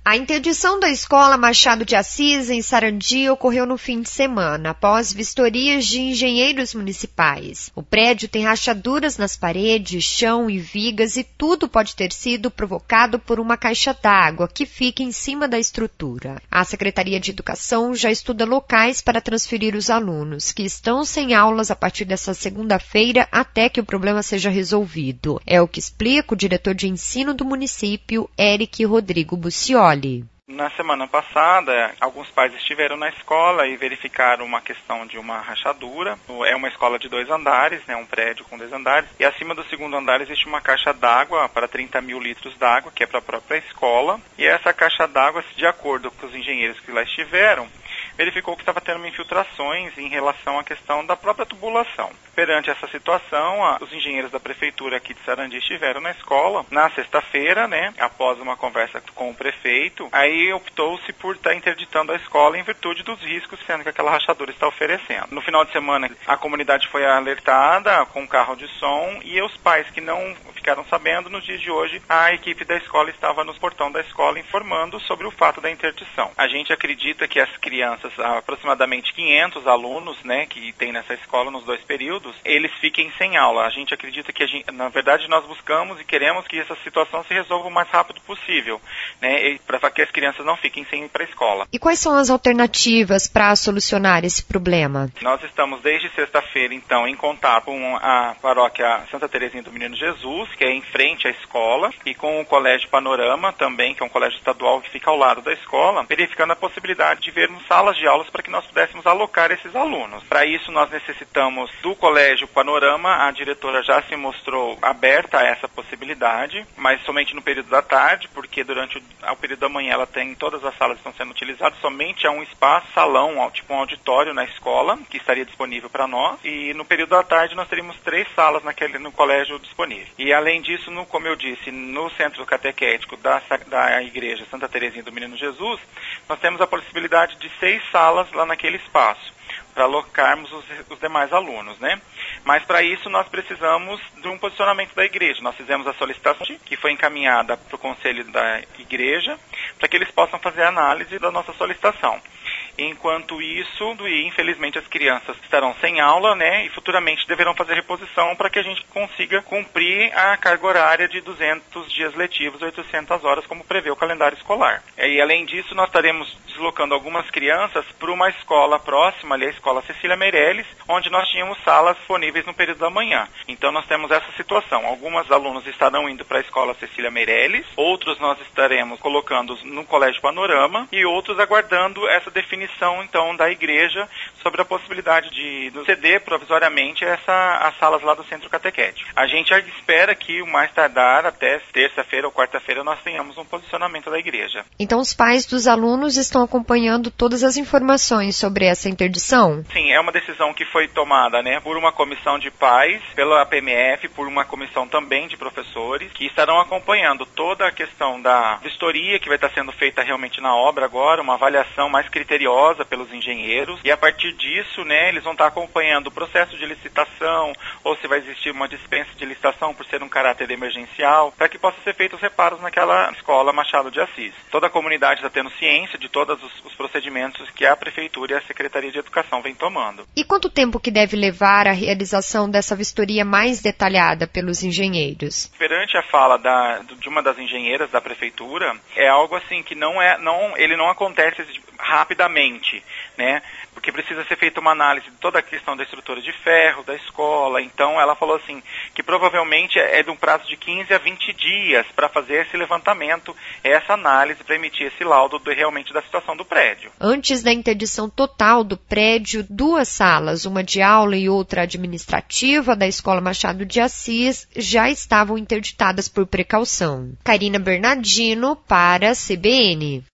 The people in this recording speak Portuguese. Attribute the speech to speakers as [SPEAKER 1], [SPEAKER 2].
[SPEAKER 1] A interdição da Escola Machado de Assis, em Sarandi, ocorreu no fim de semana, após vistorias de engenheiros municipais. O prédio tem rachaduras nas paredes, chão e vigas e tudo pode ter sido provocado por uma caixa d'água que fica em cima da estrutura. A Secretaria de Educação já estuda locais para transferir os alunos, que estão sem aulas a partir desta segunda-feira até que o problema seja resolvido. É o que explica o diretor de ensino do município, Eric Rodrigo Bucioli.
[SPEAKER 2] Na semana passada, alguns pais estiveram na escola e verificaram uma questão de uma rachadura. É uma escola de 2 andares, um prédio com 2 andares, e acima do segundo andar existe uma caixa d'água para 30 mil litros d'água, que é para a própria escola. E essa caixa d'água, de acordo com os engenheiros que lá estiveram, verificou que estava tendo infiltrações em relação à questão da própria tubulação. Perante essa situação, os engenheiros da prefeitura aqui de Sarandi estiveram na escola na sexta-feira, após uma conversa com o prefeito. Aí optou-se por estar interditando a escola em virtude dos riscos sendo que aquela rachadura está oferecendo. No final de semana, a comunidade foi alertada com carro de som e os pais que não ficaram sabendo, nos dias de hoje, a equipe da escola estava no portão da escola informando sobre o fato da interdição. A gente acredita que as crianças, aproximadamente 500 alunos, que tem nessa escola nos 2 períodos, eles fiquem sem aula. A gente acredita que, na verdade, nós buscamos e queremos que essa situação se resolva o mais rápido possível, para que as crianças não fiquem sem ir para a escola.
[SPEAKER 1] E quais são as alternativas para solucionar esse problema?
[SPEAKER 2] Nós estamos desde sexta-feira, então, em contato com a paróquia Santa Terezinha do Menino Jesus, que é em frente à escola, e com o Colégio Panorama também, que é um colégio estadual que fica ao lado da escola, verificando a possibilidade de vermos salas de aulas para que nós pudéssemos alocar esses alunos. Para isso, nós necessitamos do Colégio Panorama. A diretora já se mostrou aberta a essa possibilidade, mas somente no período da tarde, porque durante o período da manhã ela tem todas as salas que estão sendo utilizadas, somente há um espaço, salão, tipo um auditório na escola, que estaria disponível para nós, e no período da tarde nós teríamos 3 salas no colégio disponível. E além disso, como eu disse, no centro catequético da igreja Santa Terezinha do Menino Jesus, nós temos a possibilidade de 6 salas lá naquele espaço, para alocarmos os demais alunos, Mas para isso nós precisamos de um posicionamento da igreja. Nós fizemos a solicitação que foi encaminhada para o conselho da igreja, para que eles possam fazer a análise da nossa solicitação. Enquanto isso, infelizmente as crianças estarão sem aula, e futuramente deverão fazer reposição para que a gente consiga cumprir a carga horária de 200 dias letivos, 800 horas, como prevê o calendário escolar. E além disso, nós estaremos deslocando algumas crianças para uma escola próxima, ali a Escola Cecília Meirelles, onde nós tínhamos salas disponíveis no período da manhã. Então nós temos essa situação. Alguns alunos estarão indo para a Escola Cecília Meirelles, outros nós estaremos colocando no Colégio Panorama e outros aguardando essa definição então da igreja sobre a possibilidade de ceder provisoriamente as salas lá do centro catequético. A gente espera que o mais tardar até terça-feira ou quarta-feira nós tenhamos um posicionamento da igreja.
[SPEAKER 1] Então os pais dos alunos estão acompanhando todas as informações sobre essa interdição?
[SPEAKER 2] Sim, é uma decisão que foi tomada por uma comissão de pais, pela APMF, por uma comissão também de professores, que estarão acompanhando toda a questão da vistoria que vai estar sendo feita realmente na obra agora, uma avaliação mais criteriosa pelos engenheiros, e a partir disso, eles vão estar acompanhando o processo de licitação, ou se vai existir uma dispensa de licitação por ser um caráter emergencial, para que possa ser feitos os reparos naquela escola Machado de Assis. Toda a comunidade está tendo ciência de todos os procedimentos que a Prefeitura e a Secretaria de Educação vem tomando.
[SPEAKER 1] E quanto tempo que deve levar a realização dessa vistoria mais detalhada pelos engenheiros?
[SPEAKER 2] Perante a fala de uma das engenheiras da Prefeitura, é algo assim que ele não acontece rapidamente, porque precisa ser feita uma análise de toda a questão da estrutura de ferro, da escola. Então ela falou assim, que provavelmente é de um prazo de 15 a 20 dias para fazer esse levantamento, essa análise, para emitir esse laudo realmente da situação do prédio.
[SPEAKER 1] Antes da interdição total do prédio, 2 salas, uma de aula e outra administrativa da Escola Machado de Assis, já estavam interditadas por precaução. Karina Bernardino para a CBN.